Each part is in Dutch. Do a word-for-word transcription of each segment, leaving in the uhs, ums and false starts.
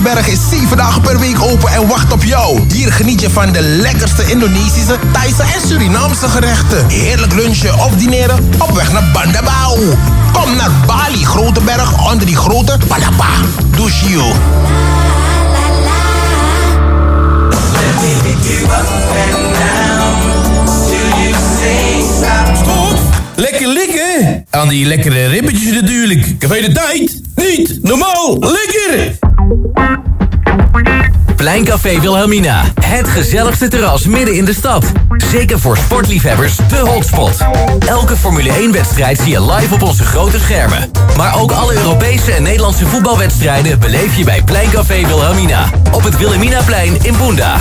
Berg is zeven dagen per week open en wacht op jou. Hier geniet je van de lekkerste Indonesische, Thaise en Surinaamse gerechten. Heerlijk lunchen of dineren op weg naar Bandabau. Kom naar Bali Groteberg onder die grote Palapa. Doe chill. Stop! Lekker likken! Aan die lekkere ribbetjes natuurlijk. Café de Tijd. Niet normaal. Lekker! Pleincafé Wilhelmina. Het gezelligste terras midden in de stad. Zeker voor sportliefhebbers de hotspot. Elke Formule één wedstrijd zie je live op onze grote schermen. Maar ook alle Europese en Nederlandse voetbalwedstrijden beleef je bij Pleincafé Wilhelmina. Op het Wilhelminaplein in Bunda.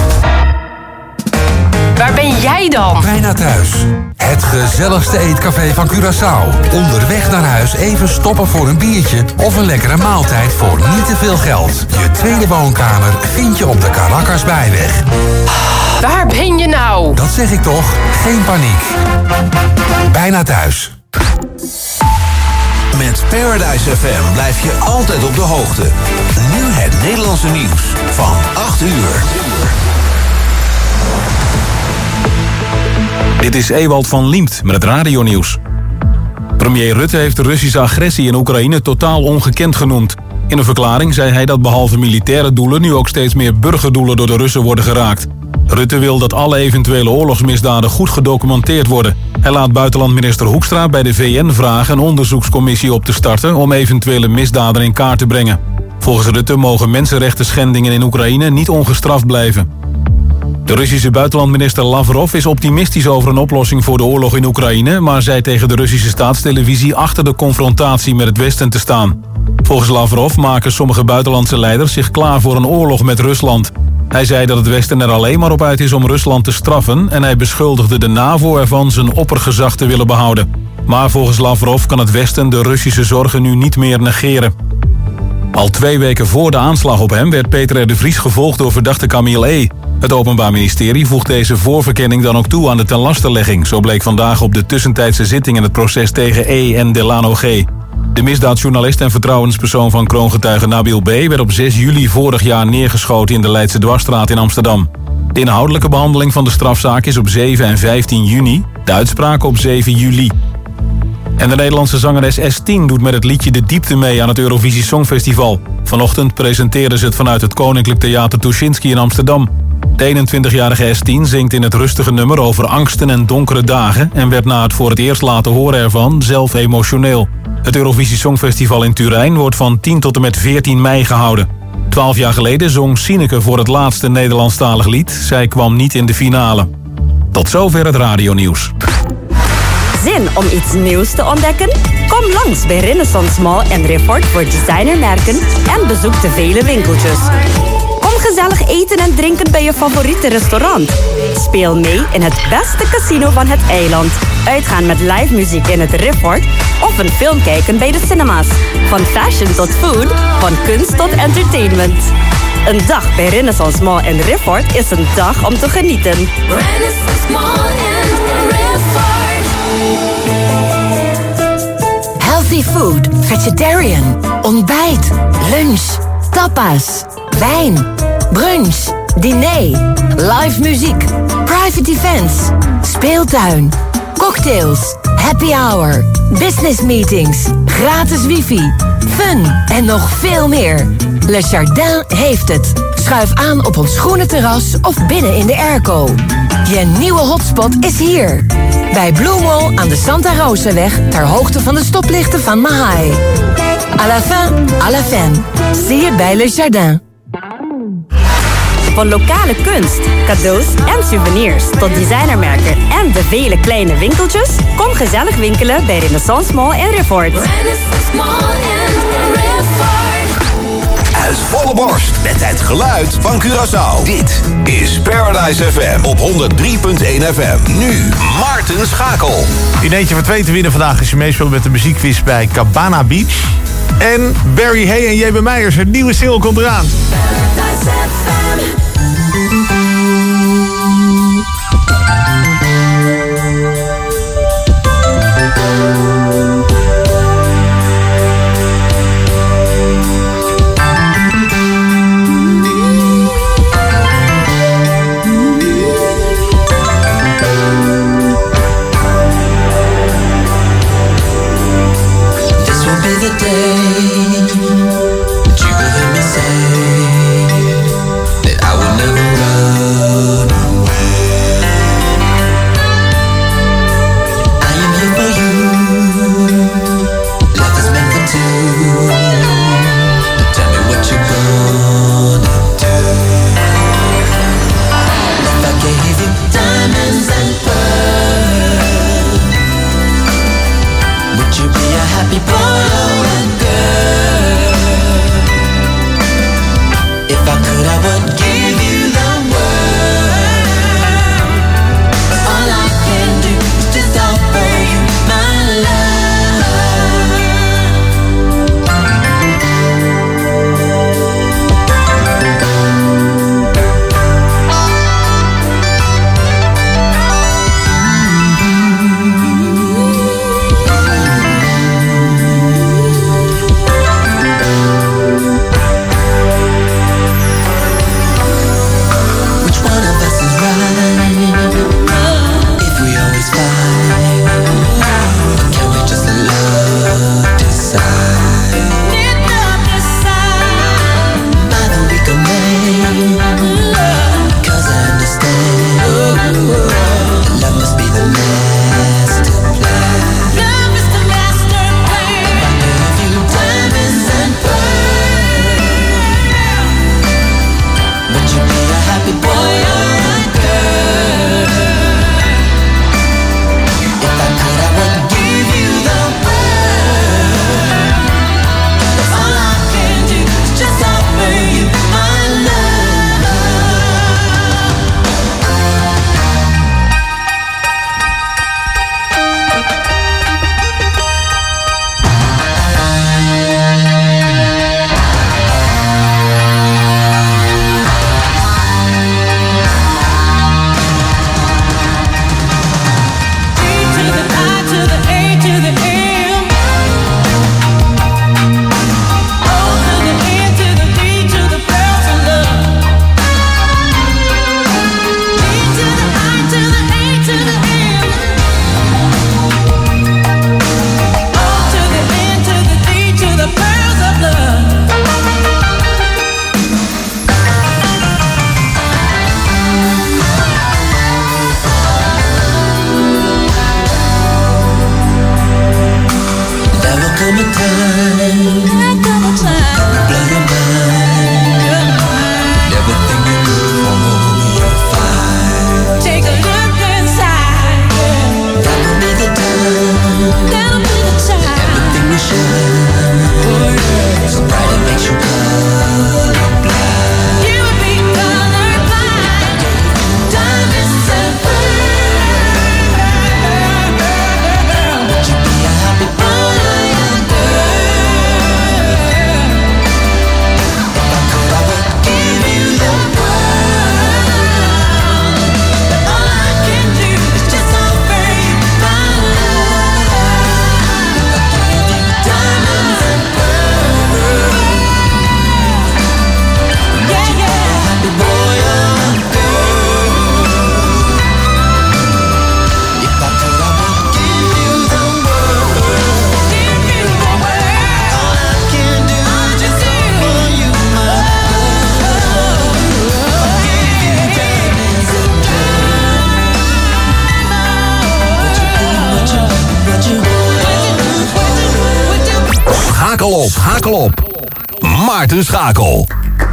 Waar ben jij dan? Bijna thuis. Het gezelligste eetcafé van Curaçao. Onderweg naar huis even stoppen voor een biertje of een lekkere maaltijd voor niet te veel geld. Je tweede woonkamer vind je op de Caracas Bijweg. Waar ben je nou? Dat zeg ik toch? Geen paniek. Bijna thuis. Met Paradise F M blijf je altijd op de hoogte. Nu het Nederlandse nieuws van acht uur. Dit is Ewald van Liemt met het radionieuws. Premier Rutte heeft de Russische agressie in Oekraïne totaal ongekend genoemd. In een verklaring zei hij dat behalve militaire doelen nu ook steeds meer burgerdoelen door de Russen worden geraakt. Rutte wil dat alle eventuele oorlogsmisdaden goed gedocumenteerd worden. Hij laat buitenlandminister Hoekstra bij de V N vragen een onderzoekscommissie op te starten om eventuele misdaden in kaart te brengen. Volgens Rutte mogen mensenrechten schendingen in Oekraïne niet ongestraft blijven. De Russische buitenlandminister Lavrov is optimistisch over een oplossing voor de oorlog in Oekraïne, maar zei tegen de Russische staatstelevisie achter de confrontatie met het Westen te staan. Volgens Lavrov maken sommige buitenlandse leiders zich klaar voor een oorlog met Rusland. Hij zei dat het Westen er alleen maar op uit is om Rusland te straffen en hij beschuldigde de NAVO ervan zijn oppergezag te willen behouden. Maar volgens Lavrov kan het Westen de Russische zorgen nu niet meer negeren. Al twee weken voor de aanslag op hem werd Peter R. de Vries gevolgd door verdachte Camille E. Het Openbaar Ministerie voegt deze voorverkenning dan ook toe aan de tenlastenlegging. Zo bleek vandaag op de tussentijdse zitting in het proces tegen E. en Delano G. De misdaadjournalist en vertrouwenspersoon van kroongetuige Nabil B. werd op zes juli vorig jaar neergeschoten in de Leidse Dwarsstraat in Amsterdam. De inhoudelijke behandeling van de strafzaak is op zeven en vijftien juni, de uitspraak op zeven juli. En de Nederlandse zangeres S tien doet met het liedje De Diepte mee aan het Eurovisie Songfestival. Vanochtend presenteerde ze het vanuit het Koninklijk Theater Tuschinski in Amsterdam. De eenentwintigjarige S tien zingt in het rustige nummer over angsten en donkere dagen en werd na het voor het eerst laten horen ervan zelf emotioneel. Het Eurovisie Songfestival in Turijn wordt van tien tot en met veertien mei gehouden. Twaalf jaar geleden zong Sineke voor het laatste Nederlandstalig lied. Zij kwam niet in de finale. Tot zover het radionieuws. Zin om iets nieuws te ontdekken? Kom langs bij Renaissance Mall en Resort voor designermerken en bezoek de vele winkeltjes. Kom gezellig eten en drinken bij je favoriete restaurant. Speel mee in het beste casino van het eiland. Uitgaan met live muziek in het Resort of een film kijken bij de cinema's. Van fashion tot food, van kunst tot entertainment. Een dag bij Renaissance Mall en Resort is een dag om te genieten. Renaissance Mall and Resort. Healthy food, vegetarian, ontbijt, lunch, tapas, wijn, brunch, diner, live muziek, private events, speeltuin, cocktails, happy hour, business meetings, gratis wifi, fun en nog veel meer. Le Jardin heeft het. Schuif aan op ons groene terras of binnen in de airco. Je nieuwe hotspot is hier. Bij Blue Mall aan de Santa Rosaweg ter hoogte van de stoplichten van Mahai. À la fin, à la fin. Zie je bij Le Jardin. Van lokale kunst, cadeaus en souvenirs tot designermerken en de vele kleine winkeltjes, kom gezellig winkelen bij Renaissance Mall en Resort. Renaissance Mall and Resort. Uit volle borst met het geluid van Curaçao. Dit is Paradise F M op honderd drie punt één F M. Nu Maarten Schakel. In eentje van twee te winnen vandaag als je meespeelt met de muziekquiz bij Cabana Beach. En Barry Hay en J B Meijers, het nieuwe single komt eraan. Paradise F M. happy boy or a girl. If I could, I would give you the world. But all I can do is just offer you my love. Schakel op, schakel op. Maarten Schakel.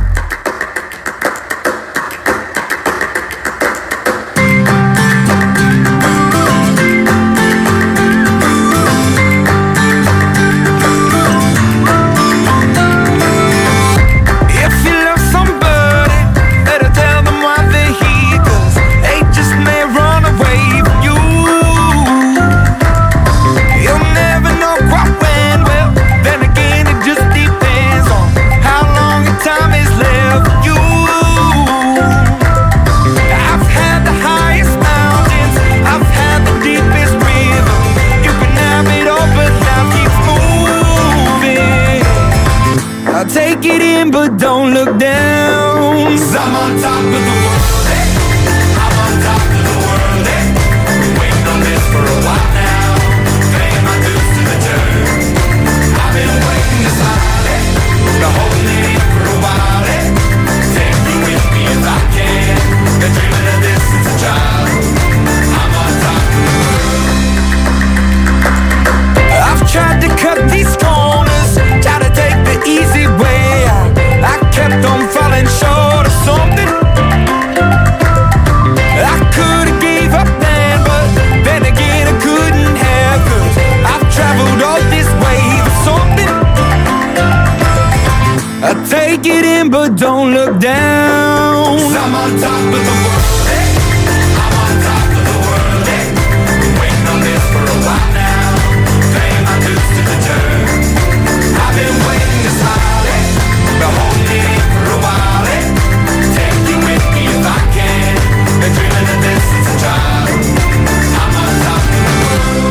Take it in, but don't look down. 'Cause I'm on top of the world, hey. I'm on top of the world, hey. Waiting on this for a while now. Paying my dues to the turn. I've been waiting this hard, hey. Been holding it in for a while, hey. Take me with me if I can. Been dreaming of this since a child. I'm on top of the world. I've tried to cut these corners, try to take the easy way out. I kept on falling short of something. climb, but don't look down. 'Cause I'm on top of the world, hey. I'm on top of the world, hey. Been waiting on this for a while now. Paying my dues to the dirt. I've been waiting to smile, hey. Been holding it for a while, hey. Take you with me if I can. Been dreaming of this since a child. I'm on top of the world.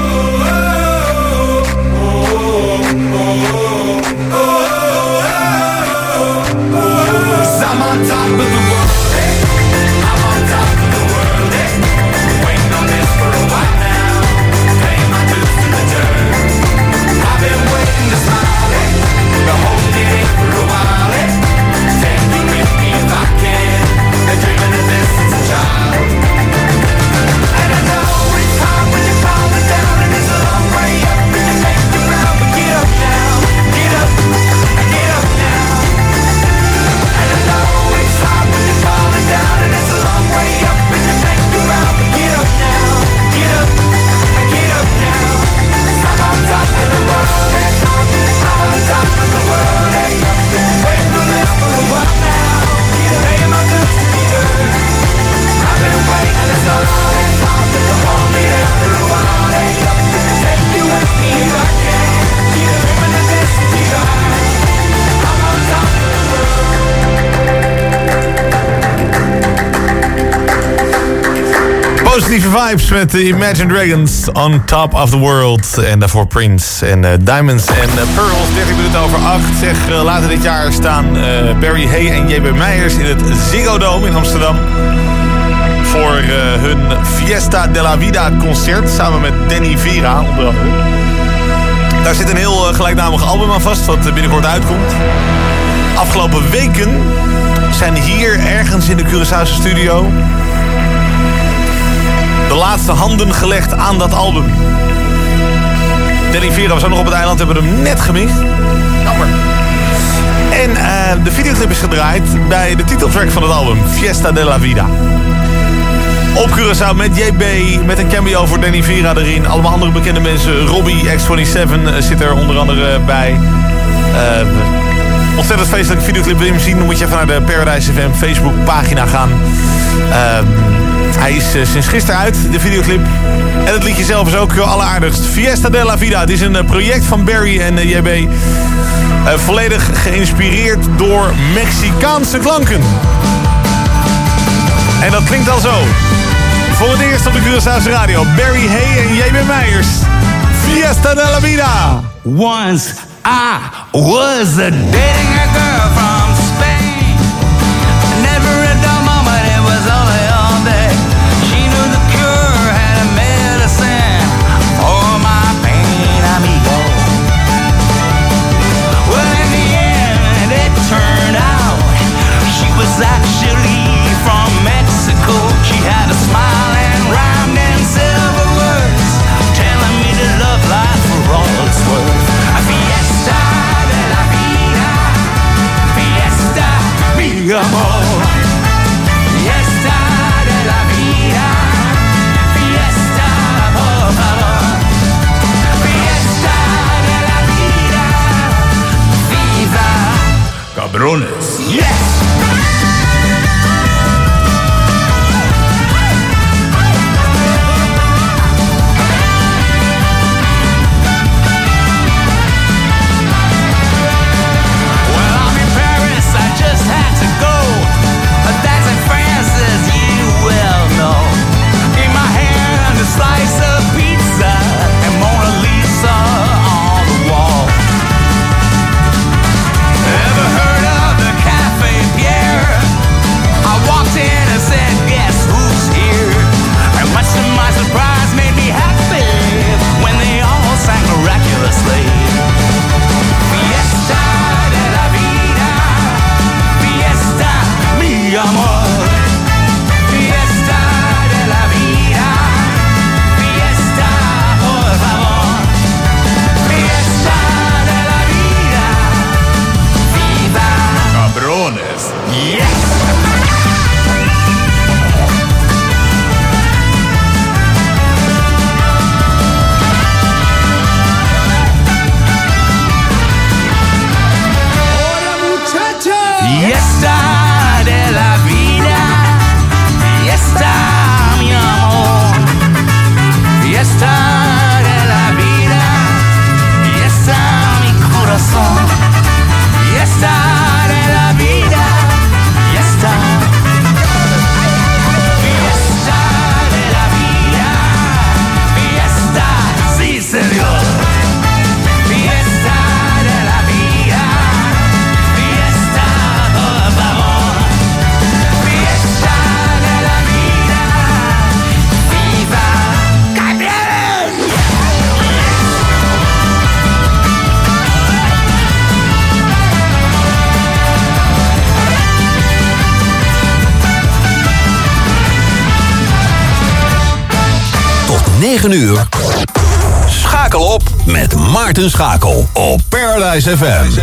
I'm on top of the world, hey. I'm on top of the world, hey. Waiting on this for a while now. Paying my dues to the dirt. I've been waiting to smile, hey. Been holding it for a while, hey. Take you with me if I can. Been dreaming of this since a child. And I know it's hard when you're falling down, and it's a long way up, and you make it round, but get up now, get up, get up now. And I know it's hard when you're falling down, and it's a long way up, and you make it round, but get up now, get up, get up now. I'm on top of the world, hey. I'm on top of the world, hey. Waiting for this for a while now. Paying my dues to the dirt. I've been waiting this long, hey. Hold me there for a while, hey. Take you with me if I can. Dreaming of this to be gone. I'm on top of the world. Positieve vibes met de Imagine Dragons on Top of the World. En daarvoor Prince en uh, Diamonds en uh, Pearls. dertien minuten over acht. Zeg, uh, later dit jaar staan uh, Barry Hay en J B Meijers in het Ziggo Dome in Amsterdam. Voor uh, hun Fiesta de la Vida concert. Samen met Danny Vera onder andere. Daar zit een heel uh, gelijknamig album aan vast. Wat uh, binnenkort uitkomt. Afgelopen weken zijn hier ergens in de Curaçaose studio de laatste handen gelegd aan dat album. Danny Vera was ook nog op het eiland, hebben hem net gemist. Jammer. En uh, de videoclip is gedraaid bij de titeltrack van het album, Fiesta de la Vida. Op Curaçao met J B, met een cameo voor Danny Vera erin. Allemaal andere bekende mensen. Robbie X zevenentwintig zit er onder andere bij. Uh, ontzettend feestelijke videoclip. Wil je hem zien, dan moet je even naar de Paradise F M Facebook pagina gaan. Uh, hij is uh, sinds gisteren uit, de videoclip. En het liedje zelf is ook alleraardigst. Fiesta de la Vida. Het is een uh, project van Barry en uh, J B. Uh, volledig geïnspireerd door Mexicaanse klanken. En dat klinkt al zo. Voor het eerst op de Curaçaose radio. Barry Hay en J B Meijers. Fiesta de la Vida. Once I was a dating a girl from Spain. Never a dull moment, it was only all day. She knew the cure had a medicine for my pain, amigo. Well, in the end, it turned out she was actually from Mexico. She had a smile and rhymed in silver words, telling me to love life for all it's worth. A fiesta de la vida, negen uur. Schakel op met Maarten Schakel op Paradise F M.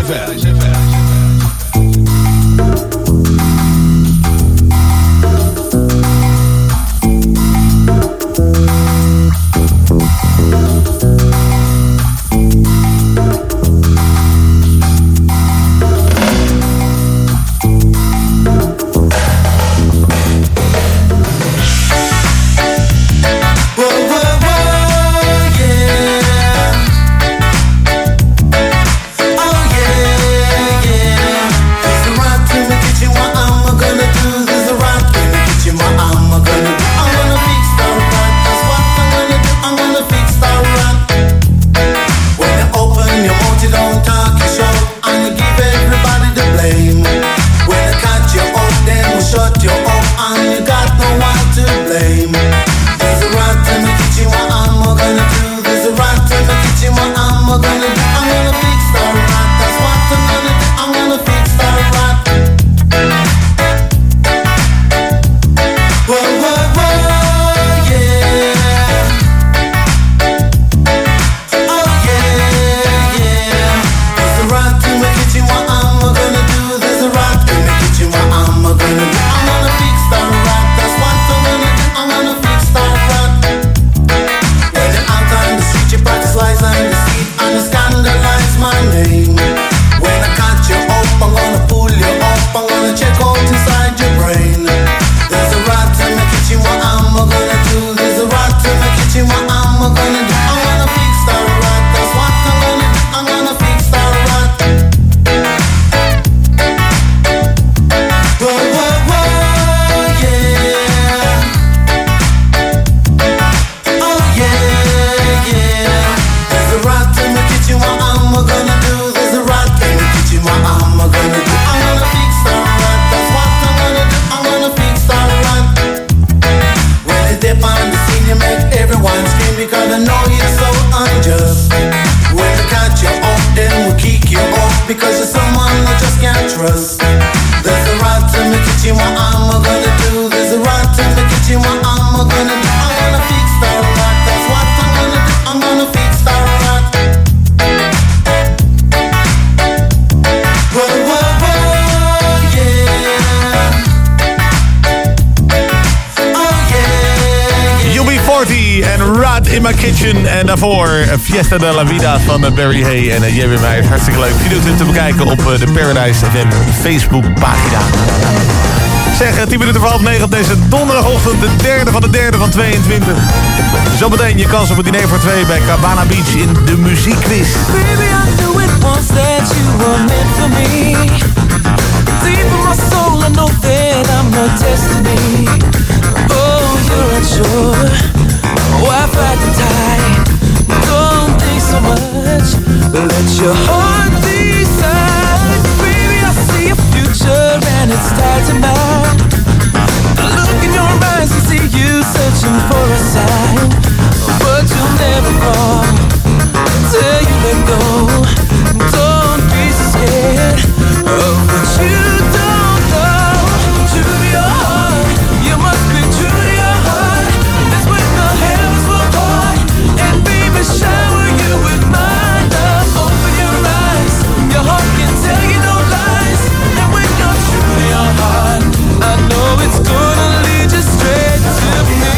In My Kitchen. En daarvoor Fiesta de la Vida van Barry Hay en J W Meijers. Hartstikke leuk. Videoclip te bekijken op de Paradise F M Facebook pagina. Zeg, tien minuten voor half negen op deze donderdagochtend. De derde van de derde van tweeëntwintig. Zometeen je kans op een diner voor twee bij Cabana Beach in de muziekquiz. Baby, I knew it once that you were meant for me. Deep in my soul, I know that I'm not destiny. Oh, you're unsure. Why fight the tide? Don't think so much. Let your heart decide. Baby, I see a future and it's tied to mine. I look in your eyes and see you searching for a sign. But you'll never fall till you let go. Don't be so scared of what you don't know. True to your heart, you must be true to your heart. That's when the heavens will part. And baby, shower you with my love. Open your eyes, your heart can tell you no lies. And when you're true to your heart, I know it's gonna lead you straight to me.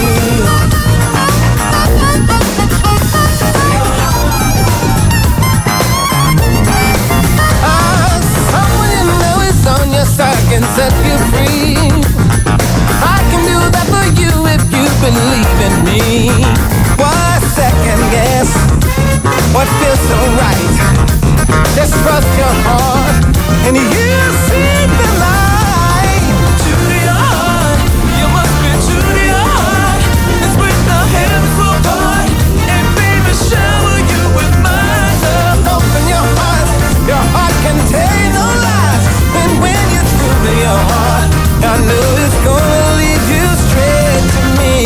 Ah, someone you know is on your side can set you free. I can do that for you if you believe in me. Why second guess what feels so right? Just trust your heart and you see the light. True to your heart, you must be true to your heart. It's when the heavens will part. And baby, shower you with my love. Open your heart, your heart can tell you no lies. And when you're true to your heart, I know it's gonna lead you straight to me.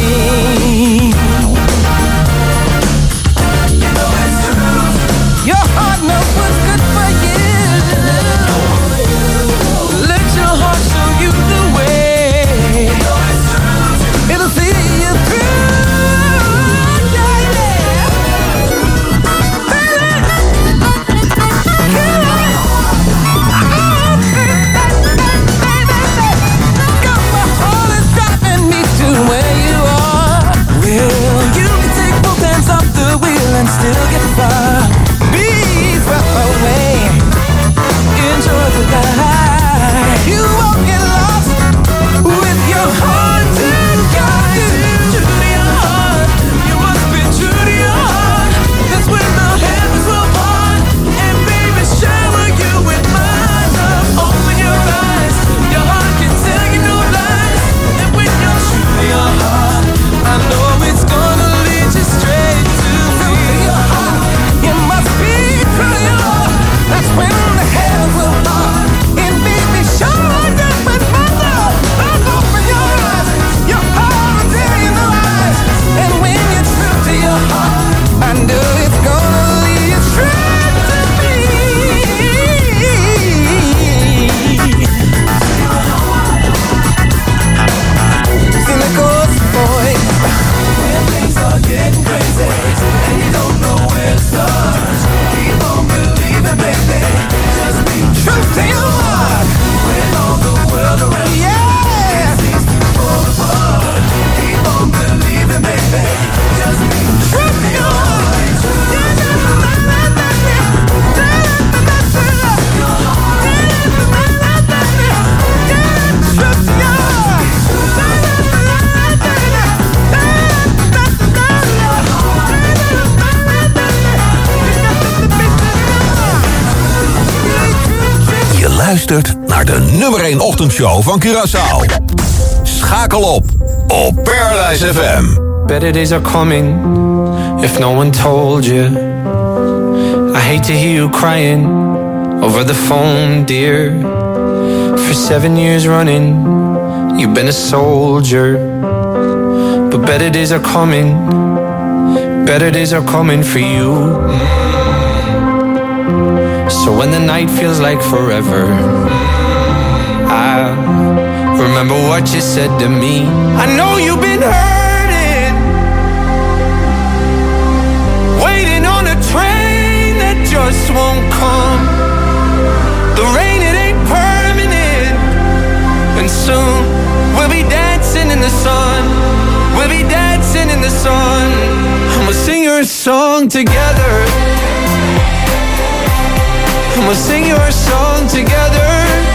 You know it's true. Your heart knows what's good for you. Let your luistert naar de nummer één ochtendshow van Curaçao. Schakel op op Paradise F M. Better days are coming, if no one told you. I hate to hear you crying over the phone, dear. For seven years running, you've been a soldier. But better days are coming, better days are coming for you. So when the night feels like forever, I remember what you said to me. I know you've been hurting, waiting on a train that just won't come. The rain, it ain't permanent, and soon we'll be dancing in the sun. We'll be dancing in the sun. I'ma sing your song together. I'ma sing your song together.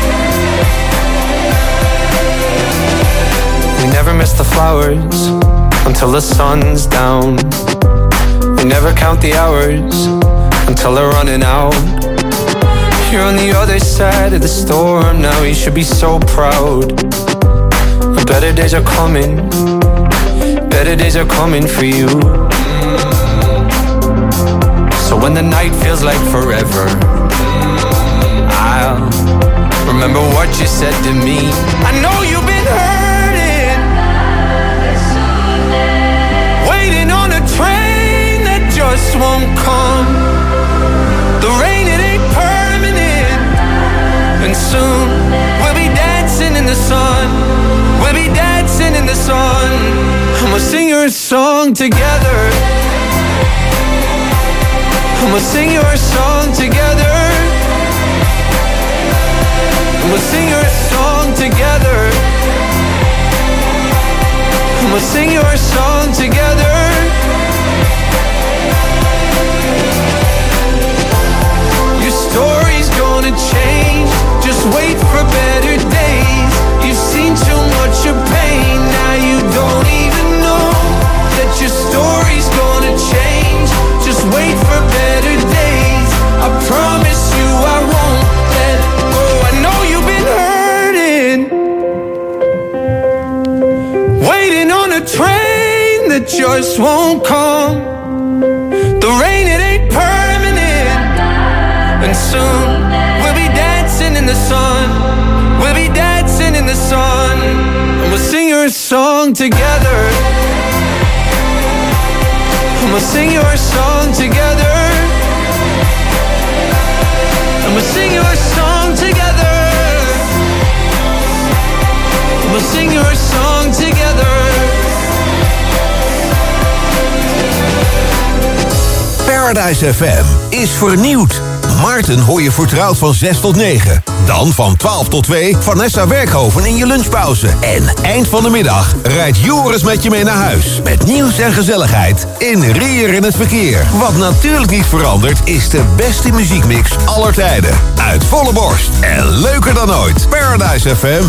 We never miss the flowers until the sun's down. We never count the hours until they're running out. You're on the other side of the storm now, you should be so proud. The better days are coming, better days are coming for you. So when the night feels like forever, I'll remember what you said to me. I know you've been hurting, waiting on a train that just won't come. The rain, it ain't permanent, and soon we'll be dancing in the sun. We'll be dancing in the sun. I'ma sing your song together. I'ma sing your song together. I'ma sing your song together. I'ma sing your song together. Your story's gonna change. Just wait for better days. You've seen too much of pain. Now you don't even know that your story's gonna change. Just wait for better days. I promise you I won't let go. I know you've been hurting, waiting on a train that just won't come. The rain, it ain't permanent, and soon we'll be dancing in the sun. We'll be dancing in the sun, and we'll sing your song together. And we'll sing your song together. And we'll sing your song together. And we'll sing your song together. Paradise F M is vernieuwd. Maarten hoor je vertrouwd van zes tot negen. Dan van twaalf tot twee Vanessa Werkhoven in je lunchpauze. En eind van de middag rijdt Joris met je mee naar huis. Met nieuws en gezelligheid in Rier in het verkeer. Wat natuurlijk niet verandert is de beste muziekmix aller tijden. Uit volle borst en leuker dan ooit. Paradise F M.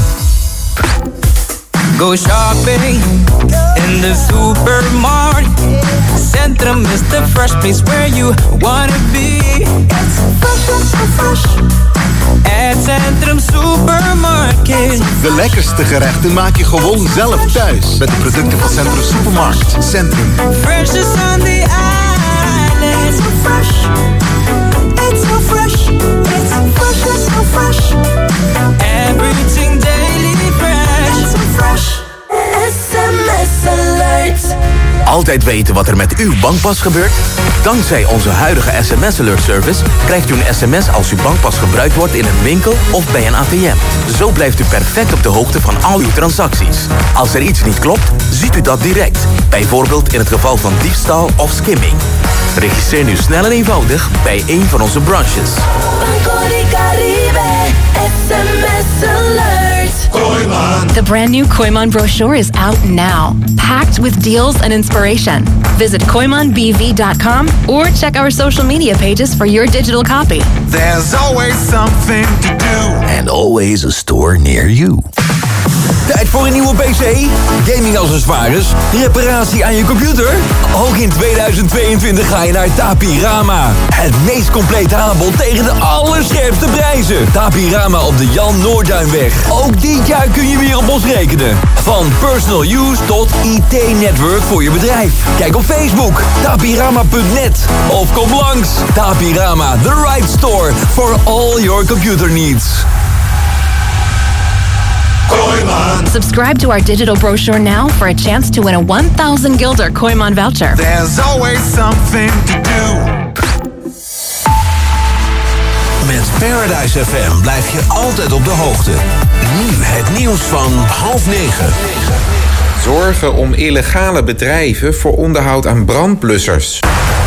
Go shopping in the supermarket. Centrum is the fresh place where you wanna be. It's fresh, fresh, fresh. At Centrum Supermarket. De lekkerste gerechten maak je gewoon zelf thuis. Met de producten van Centrum Supermarkt. Centrum. Fresh is on the island. It's so fresh. It's so fresh. It's fresh, it's so fresh. Everything daily fresh. It's so fresh. S M S alert. Altijd weten wat er met uw bankpas gebeurt? Dankzij onze huidige S M S Alert Service krijgt u een sms als uw bankpas gebruikt wordt in een winkel of bij een A T M. Zo blijft u perfect op de hoogte van al uw transacties. Als er iets niet klopt, ziet u dat direct. Bijvoorbeeld in het geval van diefstal of skimming. Registreer nu snel en eenvoudig bij een van onze branches. Banco de Caribe, S M S Alert. Koyman. The brand new Koyman brochure is out now, packed with deals and inspiration. Visit koyman b v dot com or check our social media pages for your digital copy. There's always something to do. And always a store near you. Tijd voor een nieuwe P C? Gaming accessoires? Reparatie aan je computer? Ook in tweeduizend tweeëntwintig ga je naar Tapirama. Het meest complete aanbod tegen de allerscherpste prijzen. Tapirama op de Jan Noordduinweg. Ook dit jaar kun je weer op ons rekenen. Van personal use tot I T-network voor je bedrijf. Kijk op Facebook, tapirama punt net. Of kom langs. Tapirama, the right store for all your computer needs. Subscribe to our digital brochure now for a chance to win a one thousand Gilder Koimon voucher. There's always something to do. Met Paradise F M blijf je altijd op de hoogte. Nu het nieuws van half negen. Zorgen om illegale bedrijven voor onderhoud aan brandblussers.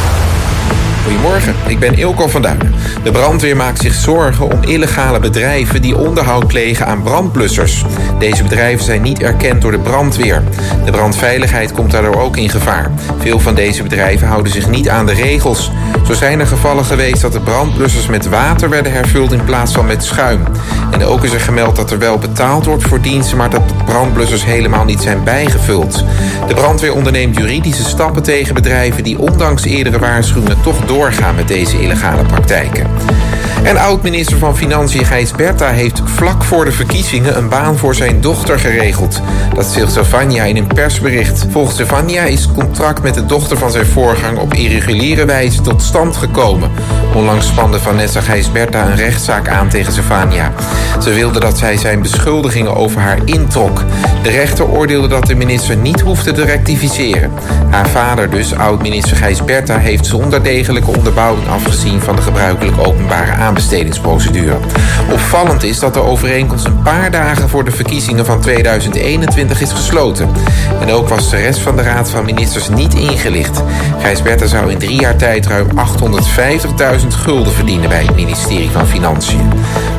Goedemorgen, ik ben Ilko van Duinen. De brandweer maakt zich zorgen om illegale bedrijven die onderhoud plegen aan brandblussers. Deze bedrijven zijn niet erkend door de brandweer. De brandveiligheid komt daardoor ook in gevaar. Veel van deze bedrijven houden zich niet aan de regels. Zo zijn er gevallen geweest dat de brandblussers met water werden hervuld in plaats van met schuim. En ook is er gemeld dat er wel betaald wordt voor diensten, maar dat de brandblussers helemaal niet zijn bijgevuld. De brandweer onderneemt juridische stappen tegen bedrijven die ondanks eerdere waarschuwingen toch doorgaan met deze illegale praktijken. En oud-minister van Financiën Gijs Berta heeft vlak voor de verkiezingen een baan voor zijn dochter geregeld. Dat zegt Stefania in een persbericht. Volgens Stefania is het contract met de dochter van zijn voorganger op irreguliere wijze tot stand gekomen. Onlangs spande Vanessa Gijs Berta een rechtszaak aan tegen Stefania. Ze wilde dat zij zijn beschuldigingen over haar introk. De rechter oordeelde dat de minister niet hoefde te rectificeren. Haar vader dus, oud-minister Gijs Berta, heeft zonder degelijke onderbouwing afgezien van de gebruikelijke openbare aanbestedingsprocedure. Opvallend is dat de overeenkomst een paar dagen voor de verkiezingen van tweeduizend eenentwintig is gesloten. En ook was de rest van de Raad van Ministers niet ingelicht. Gijs Berta zou in drie jaar tijd ruim achthonderdvijftigduizend gulden verdienen bij het ministerie van Financiën.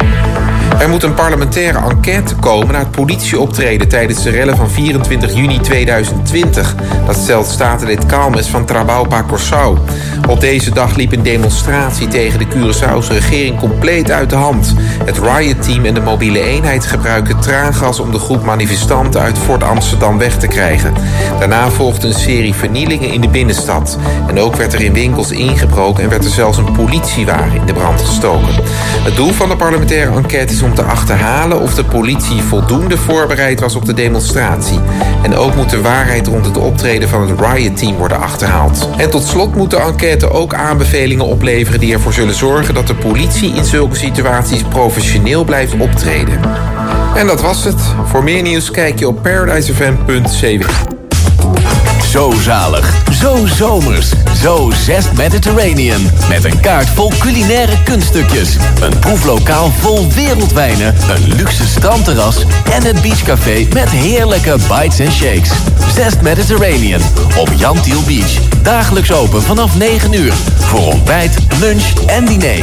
Er moet een parlementaire enquête komen naar het politieoptreden tijdens de rellen van vierentwintig juni tweeduizend twintig. Dat stelt statenlid Kalmes van Trabaupa Curaçao. Op deze dag liep een demonstratie tegen de Curaçaose regering compleet uit de hand. Het riot-team en de mobiele eenheid gebruikten traangas om de groep manifestanten uit Fort Amsterdam weg te krijgen. Daarna volgde een serie vernielingen in de binnenstad. En ook werd er in winkels ingebroken en werd er zelfs een politiewagen in de brand gestoken. Het doel van de parlementaire enquête is om te achterhalen of de politie voldoende voorbereid was op de demonstratie. En ook moet de waarheid rond het optreden van het riot-team worden achterhaald. En tot slot moet de enquête ook aanbevelingen opleveren die ervoor zullen zorgen dat de politie in zulke situaties professioneel blijft optreden. En dat was het. Voor meer nieuws kijk je op paradise f m punt c w. Zo zalig, zo zomers, zo Zest Mediterranean. Met een kaart vol culinaire kunststukjes, een proeflokaal vol wereldwijnen, een luxe strandterras en het beachcafé met heerlijke bites en shakes. Zest Mediterranean op Jan Thiel Beach. Dagelijks open vanaf negen uur. Voor ontbijt, lunch en diner.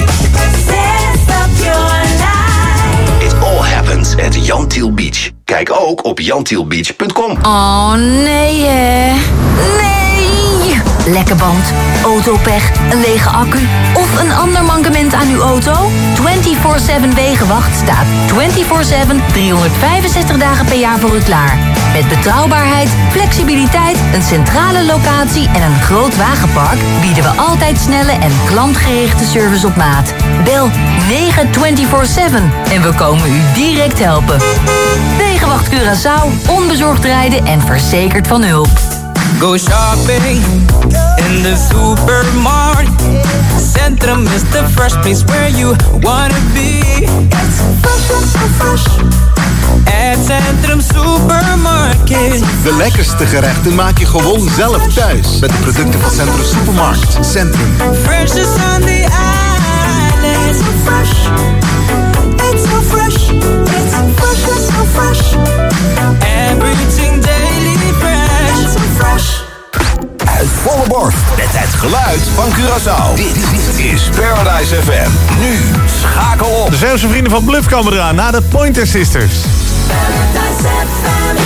It all happens at Jan Thiel Beach. Kijk ook op jan thiel beach punt com. Oh nee hè. Nee! Lekke band, autopech, een lege accu of een ander mankement aan uw auto? vierentwintig zeven Wegenwacht staat vierentwintig zeven driehonderdvijfenzestig dagen per jaar voor u klaar. Met betrouwbaarheid, flexibiliteit, een centrale locatie en een groot wagenpark bieden we altijd snelle en klantgerichte service op maat. Bel negen vierentwintig zeven en we komen u direct helpen. Wegenwacht Curaçao, onbezorgd rijden en verzekerd van hulp. Go shopping in the supermarket. Centrum is the fresh place where you wanna be. It's fresh, so fresh. At Centrum Supermarket. De lekkerste gerechten maak je gewoon zelf thuis. Met de producten van Centrum Supermarkt. Centrum. Fresh is on the island. It's so fresh. It's so fresh. It's fresh, so fresh. Everything daily fresh. It's so fresh. Uit volle borst met het geluid van Curaçao. Dit is Paradise F M. Nu schakel op. De Zeeuwse vrienden van Bluff komen eraan na de Pointer Sisters. Paradise F M.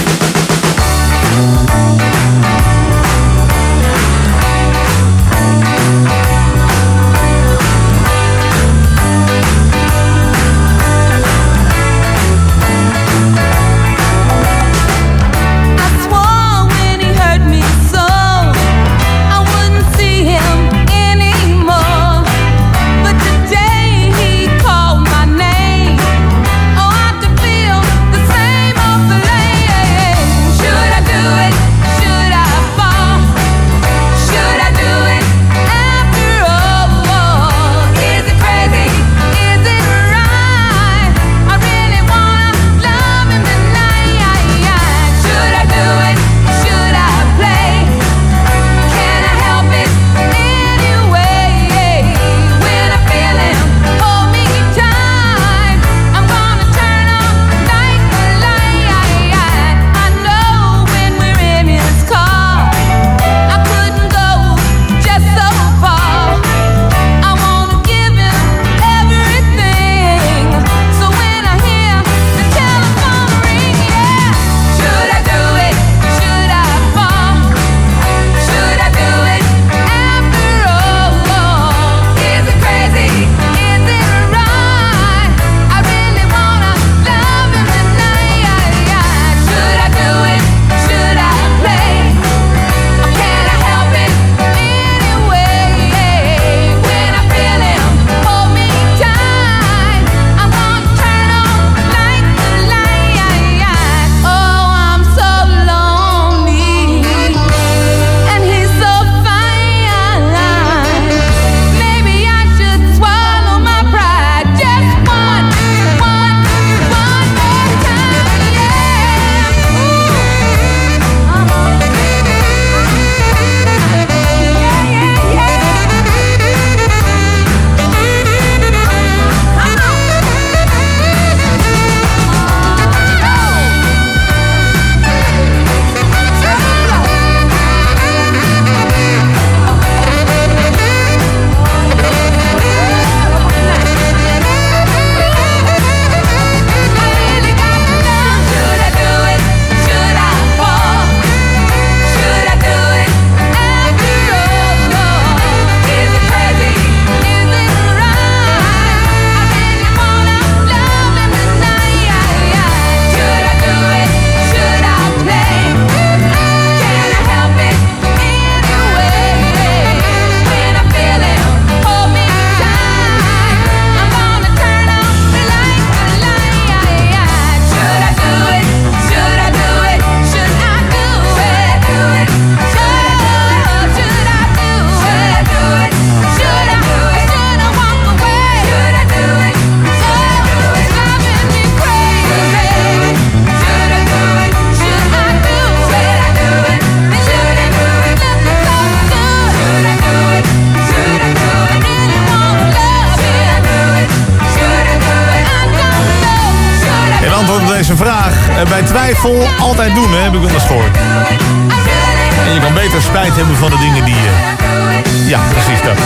vol altijd doen, hè, heb ik wel eens gehoord. En je kan beter spijt hebben van de dingen die je... Ja, precies dat.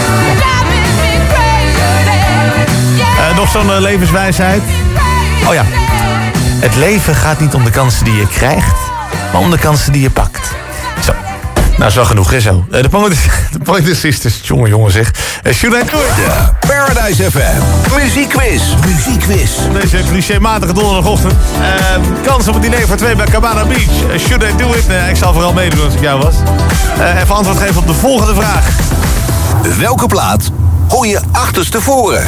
Uh, nog zo'n uh, levenswijsheid. Oh ja. Het leven gaat niet om de kansen die je krijgt, maar om de kansen die je pakt. Zo. Nou, is wel genoeg, hè, zo. Uh, de Pointer de Pointer Sisters. Jongen, jongen, zeg. Uh, should I do it? De Paradise F M. Muziekquiz. Muziekquiz. Deze clichématige donderdagochtend. Uh, kans op het diner voor twee bij Cabana Beach. Uh, should I do it? Uh, ik zal vooral meedoen als ik jou was. Uh, even antwoord geven op de volgende vraag. Welke plaat hoor je achterstevoren?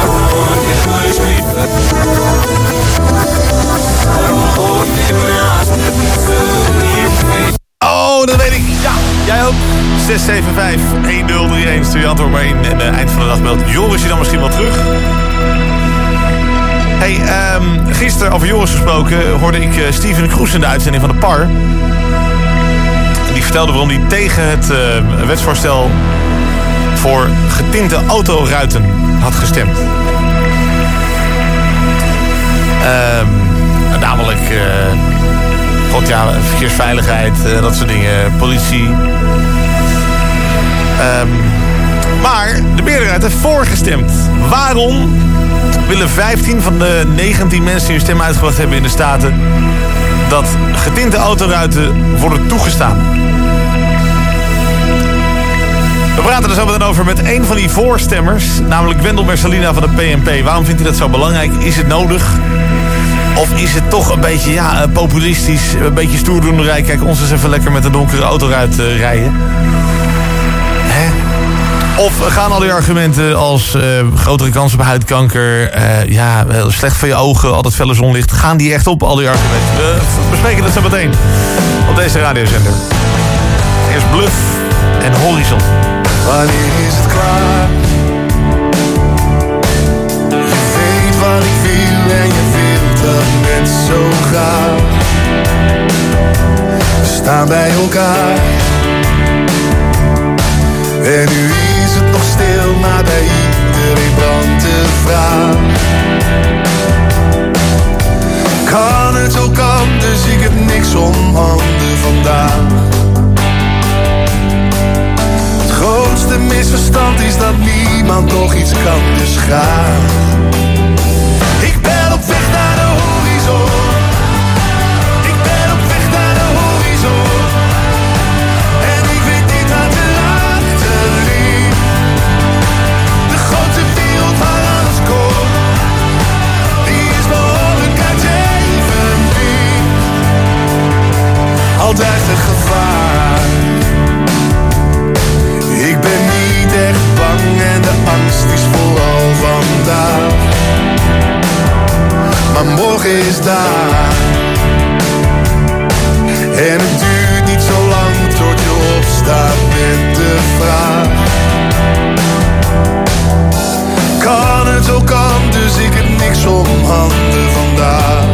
Oh, dat weet ik. Ja, jij ook. zes zeven vijf een nul drie een. Stuur je antwoord maar in. En uh, eind van de dag belt Joris je dan misschien wel terug. Hey, um, gisteren over Joris gesproken hoorde ik uh, Steven Kroes in de uitzending van de Par. Die vertelde waarom hij tegen het uh, wetsvoorstel voor getinte autoruiten had gestemd. Um, namelijk, uh, god ja, verkeersveiligheid, uh, dat soort dingen, politie. Um, maar de meerderheid heeft voorgestemd. Waarom willen vijftien van de negentien mensen die hun stem uitgebracht hebben in de Staten dat getinte autoruiten worden toegestaan? We praten er zo meteen over met een van die voorstemmers, namelijk Wendel Mersalina van de P N P. Waarom vindt hij dat zo belangrijk? Is het nodig? Of is het toch een beetje ja, populistisch, een beetje stoerdoenerij? Kijk, ons eens even lekker met een donkere autoruit uh, rijden. Hè? Of gaan al die argumenten als uh, grotere kans op huidkanker, uh, ja, slecht voor je ogen, altijd felle zonlicht, gaan die echt op, al die argumenten? We bespreken dat zo meteen op deze radiozender. Eerst Bluff en Horizon. Wanneer is het klaar? Je weet wat ik wil en je wilt dat net zo graag. We staan bij elkaar. En nu is het nog stil, maar bij iedereen brandt de vraag. Kan het ook anders, ik heb niks om handen vandaag. Het grootste misverstand is dat niemand nog iets kan, dus ga. Ik ben op weg naar de horizon. Ik ben op weg naar de horizon. En ik weet niet wat erachter ligt. De grote wereld waar alles komt, die is behoorlijk uit evenwicht. Altijd een gevaar. Ik ben niet echt bang en de angst is vooral vandaag. Maar morgen is daar. En het duurt niet zo lang tot je opstaat met de vraag. Kan het ook anders, ik heb niks om handen vandaag.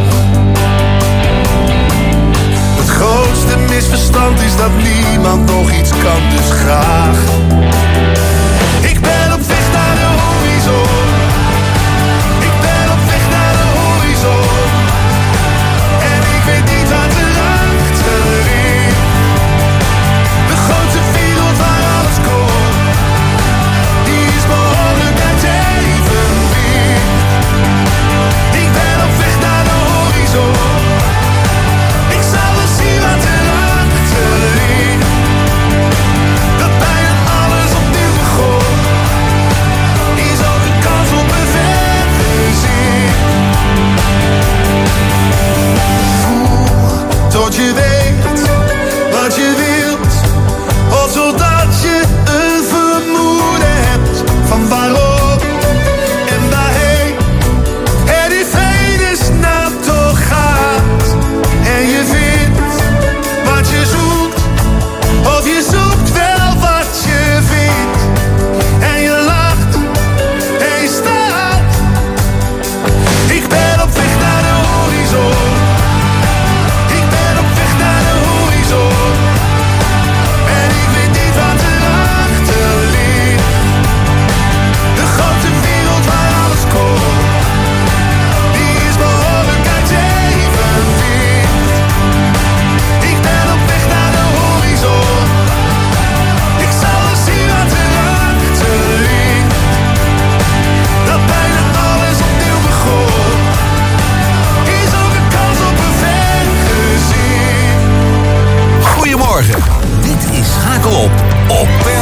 Het grootste misverstand is dat niemand nog iets kan, dus graag. Ik ben op weg naar de horizon. Ik ben op weg naar de horizon. En ik weet niet wat erachter ligt. De grote wereld waar alles komt, die is behoorlijk uit evenwicht. Ik ben op weg naar de horizon. Ik zal wel zien wat erachter ligt. Dat bij een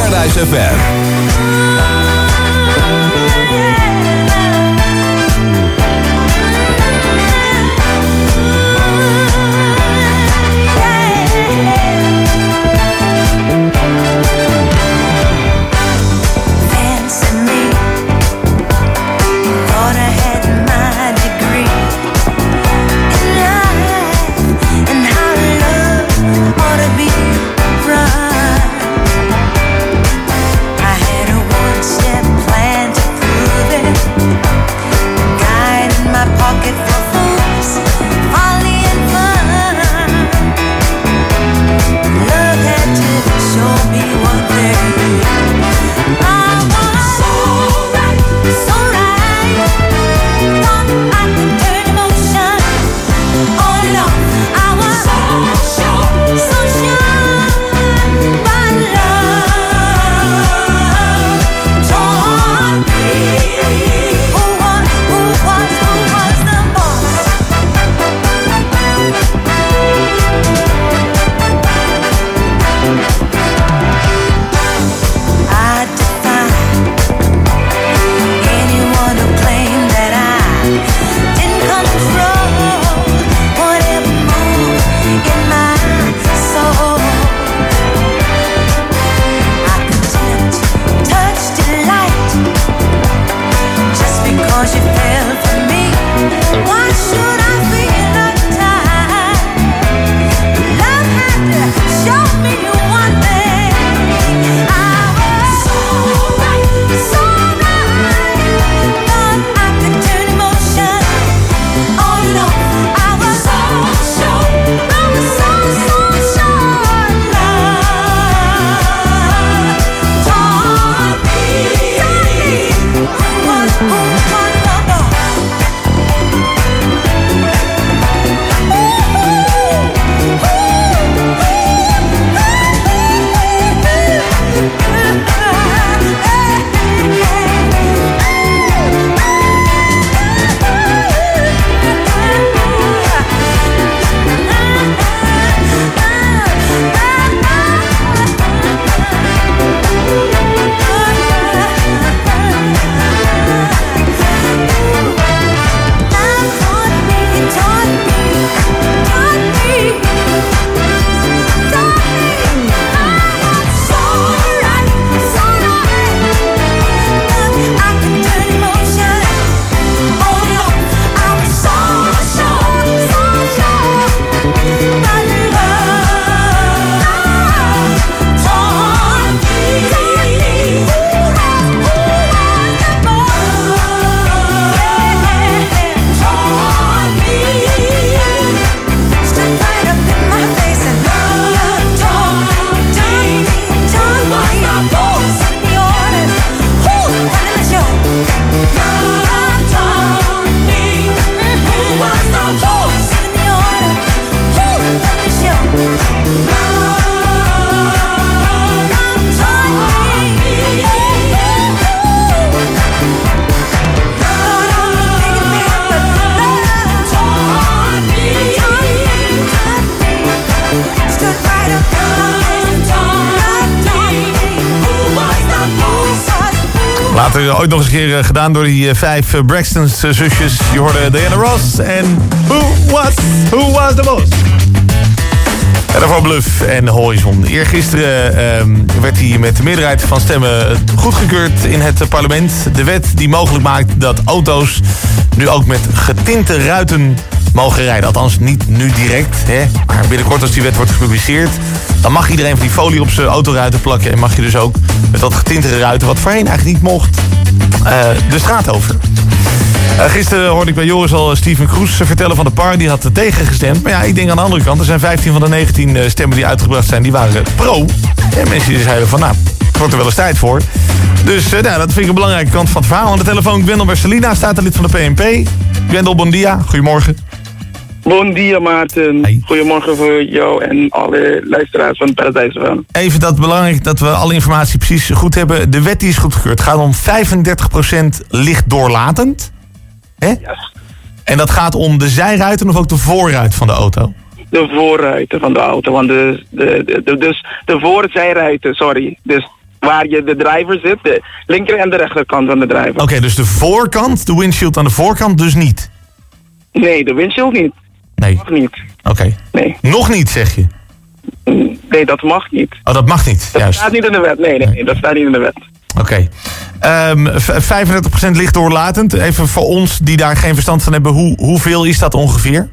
Paradise F M. Later ooit nog eens een keer uh, gedaan door die uh, vijf uh, Braxton's uh, zusjes. Je hoorde Diana Ross en Who Was, Who Was The Boss? En daarvoor Bluff en Horizon. Eergisteren uh, werd hij met de meerderheid van stemmen goedgekeurd in het parlement. De wet die mogelijk maakt dat auto's nu ook met getinte ruiten mogen rijden. Althans, niet nu direct. Hè? Maar binnenkort als die wet wordt gepubliceerd, dan mag iedereen van die folie op zijn autoruiten plakken. En mag je dus ook met dat getinte ruiten, wat voorheen eigenlijk niet mocht, uh, de straat over. Uh, gisteren hoorde ik bij Joris al Steven Kroes vertellen van de P A R. Die had tegen gestemd. Maar ja, ik denk aan de andere kant. Er zijn vijftien van de negentien stemmen die uitgebracht zijn. Die waren pro. En mensen die zeiden van nou, het wordt er wel eens tijd voor. Dus uh, nou, dat vind ik een belangrijke kant van het verhaal. Aan de telefoon Gwendel Bercelina, staat er lid van de P N P. Gwendel, bon dia. Goedemorgen. Bon dia Maarten. Hey. Goedemorgen voor jou en alle luisteraars van Paradise F M. Even dat belangrijk dat we alle informatie precies goed hebben. De wet die is goedgekeurd. Het gaat om vijfendertig procent lichtdoorlatend. Hè? Yes. En dat gaat om de zijruiten of ook de voorruit van de auto? De voorruiten van de auto. Want de, de, de, de, dus de voorzijruiten, sorry. Dus waar je de driver zit, de linker en de rechterkant van de driver. Oké, okay, dus de voorkant, de windshield aan de voorkant dus niet? Nee, de windshield niet. Nee. Nog niet. Oké. Okay. Nee. Nog niet, zeg je? Nee, dat mag niet. Oh, dat mag niet, dat juist. staat niet in de wet, nee, nee, nee dat staat niet in de wet. Oké. Okay. Um, vijfendertig procent lichtdoorlatend. Even voor ons die daar geen verstand van hebben, hoe, hoeveel is dat ongeveer?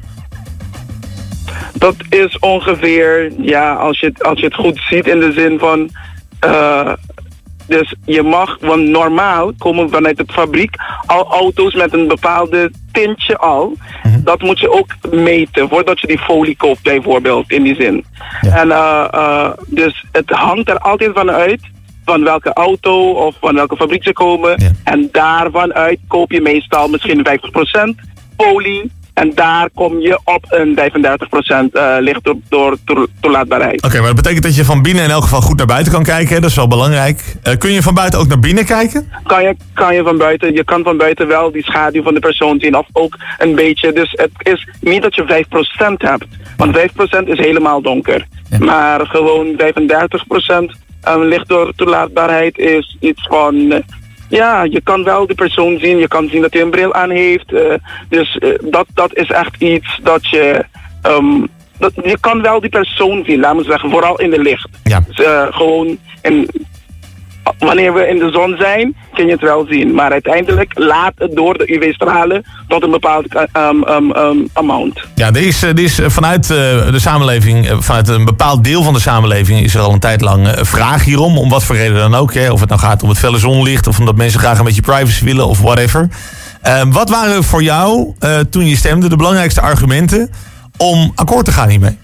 Dat is ongeveer, ja, als je het, als je het goed ziet in de zin van... Uh, dus je mag, want normaal komen vanuit de fabriek al auto's met een bepaalde tintje al. Mm-hmm. Dat moet je ook meten voordat je die folie koopt bijvoorbeeld, in die zin. Ja. En uh, uh, dus het hangt er altijd van uit van welke auto of van welke fabriek ze komen. Ja. En daarvan uit koop je meestal misschien vijftig procent folie. En daar kom je op een vijfendertig procent uh, licht door, door to, toelaatbaarheid. Oké, okay, maar dat betekent dat je van binnen in elk geval goed naar buiten kan kijken. Hè? Dat is wel belangrijk. Uh, kun je van buiten ook naar binnen kijken? Kan je, kan je van buiten. Je kan van buiten wel die schaduw van de persoon zien. Of ook een beetje. Dus het is niet dat je vijf procent hebt. Want vijf procent is helemaal donker. Ja. Maar gewoon vijfendertig procent um, licht door toelaatbaarheid is iets van... Uh, Ja, je kan wel de persoon zien. Je kan zien dat hij een bril aan heeft. Uh, dus uh, dat, dat is echt iets dat je... Um, dat, je kan wel die persoon zien, laten we zeggen. Vooral in de licht. Ja. Dus, uh, gewoon... In, wanneer we in de zon zijn, kun je het wel zien. Maar uiteindelijk laat het door de U V-stralen tot een bepaald um, um, um, amount. Ja, er is, er is vanuit uh, de samenleving, vanuit een bepaald deel van de samenleving... is er al een tijd lang uh, vraag hierom, om wat voor reden dan ook. Hè. Of het nou gaat om het felle zonlicht, of omdat mensen graag een beetje privacy willen, of whatever. Uh, wat waren voor jou, uh, toen je stemde, de belangrijkste argumenten om akkoord te gaan hiermee?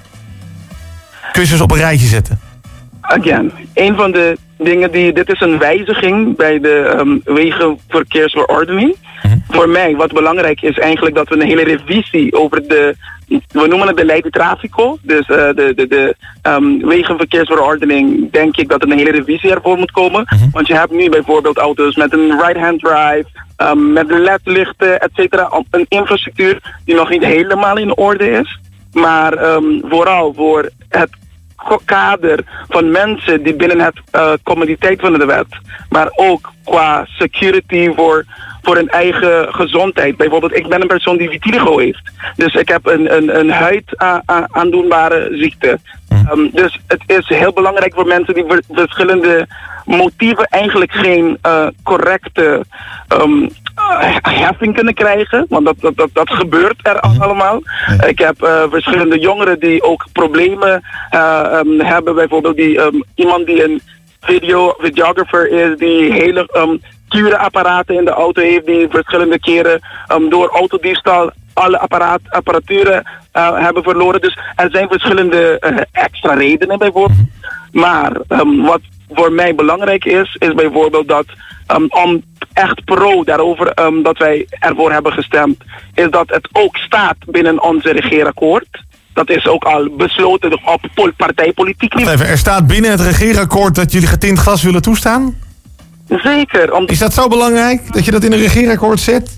Kun je ze eens op een rijtje zetten? Again, een van de dingen die... Dit is een wijziging bij de um, wegenverkeersverordening. Mm-hmm. Voor mij, wat belangrijk is eigenlijk dat we een hele revisie over de... We noemen het beleid trafico. Dus uh, de, de, de um, wegenverkeersverordening, denk ik dat er een hele revisie ervoor moet komen. Mm-hmm. Want je hebt nu bijvoorbeeld auto's met een right-hand drive... Um, met L E D-lichten, et cetera. Een infrastructuur die nog niet helemaal in orde is. Maar um, vooral voor het kader van mensen die binnen het uh, commoditeit van de wet, maar ook qua security voor, voor hun eigen gezondheid. Bijvoorbeeld, ik ben een persoon die vitiligo heeft. Dus ik heb een, een, een huid a, a, aandoenbare ziekte. Um, dus het is heel belangrijk voor mensen die ver, verschillende motieven eigenlijk geen uh, correcte um, heffing kunnen krijgen. Want dat, dat, dat, dat gebeurt er allemaal. Ja. Ik heb uh, verschillende jongeren die ook problemen uh, um, hebben. Bijvoorbeeld die, um, iemand die een video, videographer is, die hele um, dure apparaten in de auto heeft, die verschillende keren um, door autodiefstal alle apparaat, apparaturen uh, hebben verloren. Dus er zijn verschillende uh, extra redenen bijvoorbeeld. Maar um, wat voor mij belangrijk is, is bijvoorbeeld dat um, om echt pro daarover um, dat wij ervoor hebben gestemd, is dat het ook staat binnen onze regeerakkoord. Dat is ook al besloten op partijpolitiek niveau. Even, er staat binnen het regeerakkoord dat jullie getint gas willen toestaan? Zeker. Om... Is dat zo belangrijk, dat je dat in een regeerakkoord zet?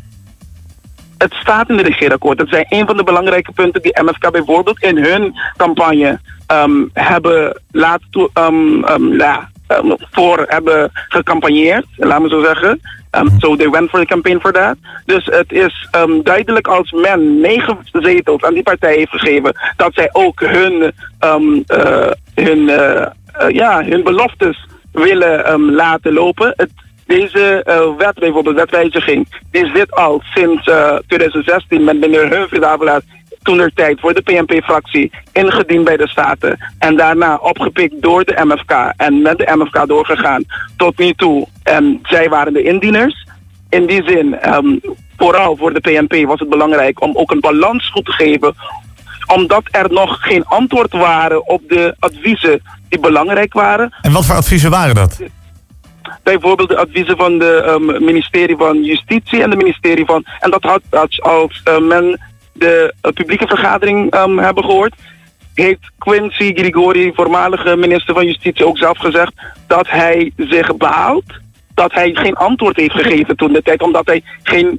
Het staat in het regeerakkoord. Dat zijn een van de belangrijke punten die M F K bijvoorbeeld in hun campagne um, hebben laten toe, um, um, ja, um, voor hebben gecampagneerd, laten we zo zeggen. Um, so they went for the campaign for that. Dus het is um, duidelijk als men negen zetels aan die partij heeft gegeven, dat zij ook hun, um, uh, hun, uh, uh, ja, hun beloftes willen um, laten lopen. Het, Deze uh, wet bijvoorbeeld, wetwijziging, die zit al sinds uh, twintig zestien met meneer Humphries Davelaar toentertijd voor de P N P-fractie ingediend bij de Staten. En daarna opgepikt door de M F K en met de M F K doorgegaan tot nu toe. En zij waren de indieners. In die zin, um, vooral voor de P N P was het belangrijk om ook een balans goed te geven, omdat er nog geen antwoord waren op de adviezen die belangrijk waren. En wat voor adviezen waren dat? Bijvoorbeeld de adviezen van het um, ministerie van Justitie en de ministerie van... En dat had als, als uh, men de uh, publieke vergadering um, hebben gehoord, heeft Quincy Grigori, voormalige minister van Justitie, ook zelf gezegd dat hij zich behaalt dat hij geen antwoord heeft gegeven toen de tijd, omdat hij geen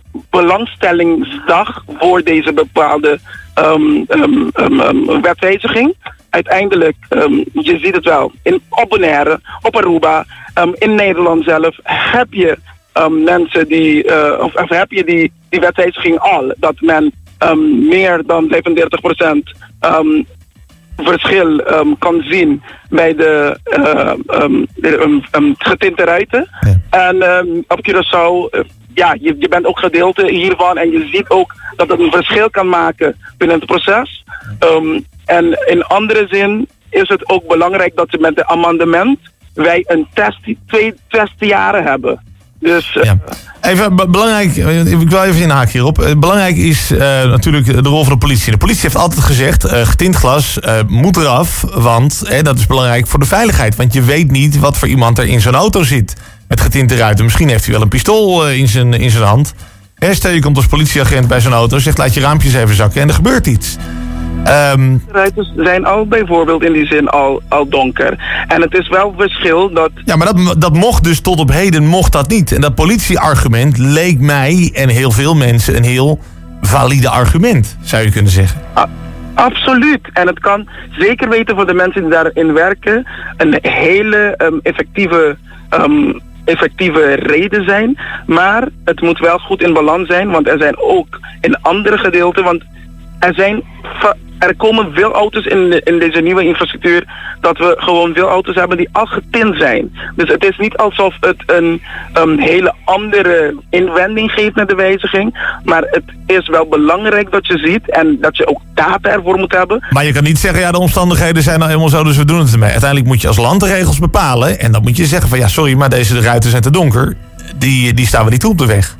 belangstelling zag voor deze bepaalde um, um, um, um, wetwijziging. uiteindelijk, um, je ziet het wel, in, op Bonaire, op Aruba, um, in Nederland zelf, heb je um, mensen die, uh, of, of heb je die, die wetwijziging al, dat men um, meer dan vijfendertig procent um, verschil um, kan zien bij de, uh, um, de um, um, getinte ruiten. Ja. En um, op Curaçao, uh, ja, je, je bent ook gedeelte hiervan en je ziet ook dat het een verschil kan maken binnen het proces. Um, en in andere zin is het ook belangrijk dat ze met de amendement wij een test, twee testjaren hebben. Dus, uh, ja. Even be- belangrijk, ik wil even inhaken hierop. Uh, belangrijk is uh, natuurlijk de rol van de politie. De politie heeft altijd gezegd, uh, getint glas uh, moet eraf, want uh, dat is belangrijk voor de veiligheid. Want je weet niet wat voor iemand er in zo'n auto zit met getinte ruiten. Misschien heeft hij wel een pistool uh, in zijn in zijn hand. Hè, stel je komt als politieagent bij zo'n auto, zegt laat je raampjes even zakken en er gebeurt iets. Um, de ruiten zijn al bijvoorbeeld in die zin al, al donker. En het is wel verschil dat... Ja, maar dat, dat mocht dus tot op heden mocht dat niet. En dat politieargument leek mij en heel veel mensen een heel valide argument, zou je kunnen zeggen. A- absoluut. En het kan zeker weten voor de mensen die daarin werken een hele um, effectieve... Um, effectieve reden zijn, maar het moet wel goed in balans zijn, want er zijn ook in andere gedeelten, want er zijn er komen veel auto's in, de, in deze nieuwe infrastructuur, dat we gewoon veel auto's hebben die al getint zijn. Dus het is niet alsof het een, een hele andere inwending geeft naar de wijziging, maar het is wel belangrijk dat je ziet en dat je ook data ervoor moet hebben. Maar je kan niet zeggen, ja, de omstandigheden zijn nou helemaal zo, dus we doen het ermee. Uiteindelijk moet je als land de regels bepalen en dan moet je zeggen van, ja, sorry, maar deze ruiten zijn te donker. Die, die staan we niet toe op de weg.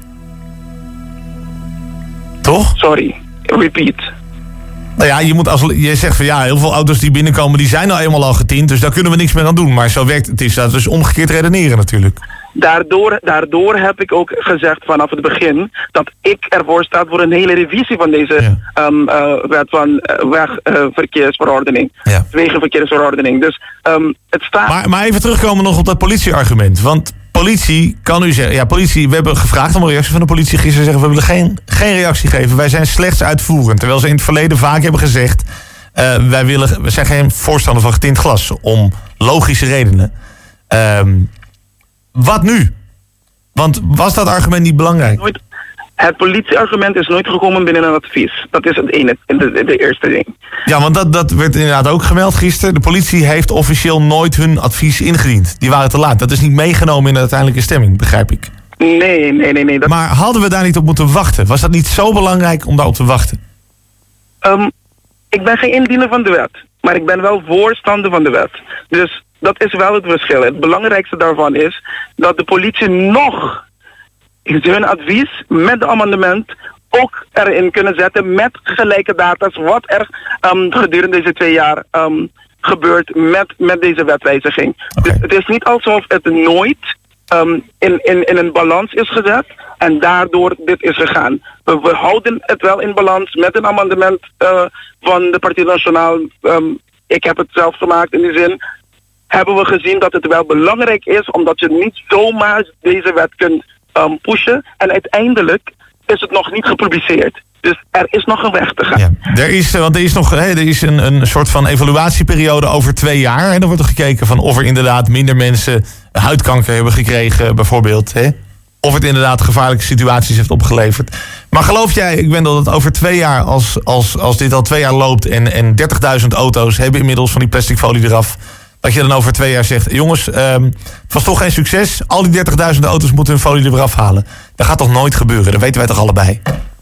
Toch? Sorry, repeat. Nou ja, je, moet als, je zegt van ja, heel veel auto's die binnenkomen, die zijn nou eenmaal al getint, dus daar kunnen we niks meer aan doen. Maar zo werkt het, is dat dus omgekeerd redeneren natuurlijk. Daardoor, daardoor heb ik ook gezegd vanaf het begin dat ik ervoor sta voor een hele revisie van deze ja. um, uh, wet van uh, wegverkeersverordening. Uh, ja. Wegenverkeersverordening. Dus um, het staat... Maar, maar even terugkomen nog op dat politieargument. Want politie kan u zeggen, ja, politie, we hebben gevraagd om een reactie van de politie gisteren, zeggen we willen geen, geen reactie geven. Wij zijn slechts uitvoerend. Terwijl ze in het verleden vaak hebben gezegd, uh, wij willen, we zijn geen voorstander van getint glas. Om logische redenen. Um, wat nu? Want was dat argument niet belangrijk? Nooit, het politieargument is nooit gekomen binnen een advies. Dat is het ene, de, de, de eerste ding. Ja, want dat, dat werd inderdaad ook gemeld gisteren. De politie heeft officieel nooit hun advies ingediend. Die waren te laat. Dat is niet meegenomen in de uiteindelijke stemming, begrijp ik. Nee, nee, nee. nee dat... Maar hadden we daar niet op moeten wachten? Was dat niet zo belangrijk om daarop te wachten? Um, ik ben geen indiener van de wet. Maar ik ben wel voorstander van de wet. Dus dat is wel het verschil. Het belangrijkste daarvan is dat de politie nog hun advies met de amendement ook erin kunnen zetten met gelijke data's wat er um, gedurende deze twee jaar um, gebeurt met, met deze wetwijziging. Okay. Dus het is niet alsof het nooit um, in, in, in een balans is gezet en daardoor dit is gegaan. We, we houden het wel in balans met een amendement uh, van de Partij Nationaal. Um, ik heb het zelf gemaakt in die zin. Hebben we gezien dat het wel belangrijk is, omdat je niet zomaar deze wet kunt um, pushen. En uiteindelijk is het nog niet gepubliceerd. Dus er is nog een weg te gaan. Ja, er is, want er is nog hè, er is een, een soort van evaluatieperiode over twee jaar. En dan wordt er gekeken van of er inderdaad minder mensen huidkanker hebben gekregen, bijvoorbeeld. Hè? Of het inderdaad gevaarlijke situaties heeft opgeleverd. Maar geloof jij, ik ben dat het over twee jaar, als, als, als dit al twee jaar loopt en, en dertigduizend auto's hebben inmiddels van die plastic folie eraf, dat je dan over twee jaar zegt, jongens, um, het was toch geen succes. Al die dertigduizend auto's moeten hun folie eraf halen. Dat gaat toch nooit gebeuren? Dat weten wij toch allebei?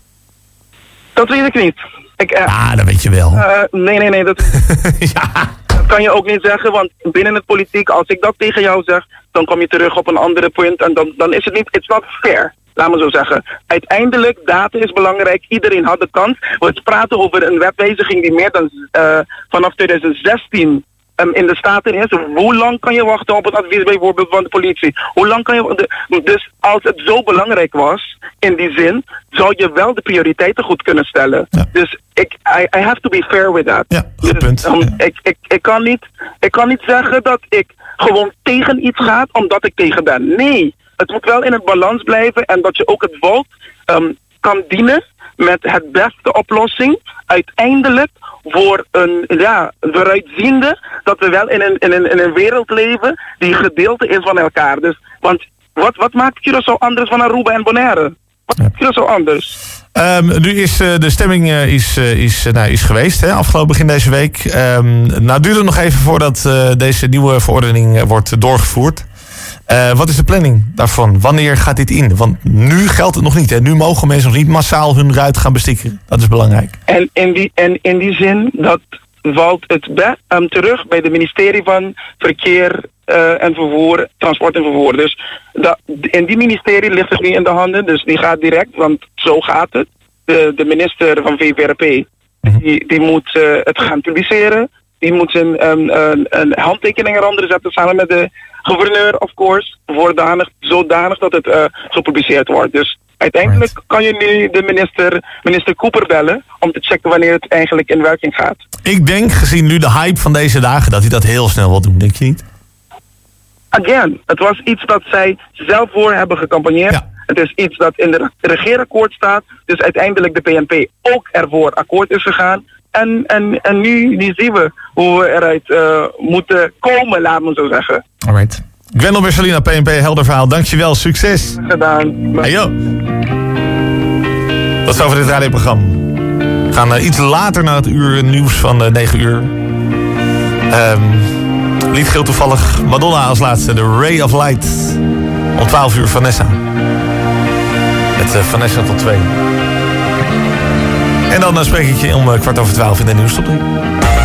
Dat weet ik niet. Ik, uh, ah, dat weet je wel. Uh, nee, nee, nee. Dat, ja. dat kan je ook niet zeggen, want binnen het politiek, als ik dat tegen jou zeg, dan kom je terug op een andere punt en dan, dan is het niet, it's not fair. Laat me zo zeggen. Uiteindelijk, data is belangrijk. Iedereen had de kans. We praten over een wetwijziging die meer dan uh, vanaf twintig zestien Um, in de Staten is. Hoe lang kan je wachten op het advies bijvoorbeeld van de politie? Hoe lang kan je... De, dus als het zo belangrijk was, in die zin, zou je wel de prioriteiten goed kunnen stellen. Ja. Dus ik, I, I have to be fair with that. Ja, goed dus, punt. Um, ja. ik, ik, ik, kan niet, ik kan niet zeggen dat ik gewoon tegen iets ga, omdat ik tegen ben. Nee, het moet wel in het balans blijven en dat je ook het volk um, kan dienen met het beste oplossing uiteindelijk voor een ja, vooruitziende dat we wel in een, in, een, in een wereld leven die gedeelte is van elkaar. Dus, want wat, wat maakt Curaçao anders van Aruba en Bonaire? Wat maakt Curaçao anders? Um, nu is uh, de stemming uh, is, uh, is, uh, nou, is geweest, hè, afgelopen begin deze week. Um, nou duurt het nog even voordat uh, deze nieuwe verordening uh, wordt doorgevoerd. Uh, wat is de planning daarvan? Wanneer gaat dit in? Want nu geldt het nog niet. Hè? Nu mogen mensen nog niet massaal hun ruit gaan bestikken. Dat is belangrijk. En in die, en in die zin, dat valt het be, um, terug bij het ministerie van Verkeer uh, en Vervoer, Transport en Vervoer. Dus dat, in die ministerie ligt het nu in de handen. Dus die gaat direct, want zo gaat het. De, de minister van V V R P, mm-hmm. die, die moet uh, het gaan publiceren. Die moet een, een, een, een handtekening eronder zetten samen met de gouverneur, of course, voordanig, zodanig dat het uh, gepubliceerd wordt. Dus uiteindelijk right. kan je nu de minister, minister Cooper bellen om te checken wanneer het eigenlijk in werking gaat. Ik denk, gezien nu de hype van deze dagen, dat hij dat heel snel wil doen, denk je niet? Again, het was iets dat zij zelf voor hebben gecampagneerd. Ja. Het is iets dat in de regeerakkoord staat. Dus uiteindelijk de P N P ook ervoor akkoord is gegaan. En, en, en nu, nu zien we hoe we eruit uh, moeten komen, laten we zo zeggen. Alright. Gwendal Bersalina, P N P, helder verhaal. Dankjewel, succes. Gedaan. Hey yo. Dat is over dit radioprogramma. We gaan uh, iets later naar het uur nieuws van uh, negen uur. Um, lied heel toevallig Madonna als laatste, The Ray of Light. Om twaalf uur Vanessa. Met uh, Vanessa tot twee. En dan uh, spreek ik je om uh, kwart over twaalf in de nieuwstop.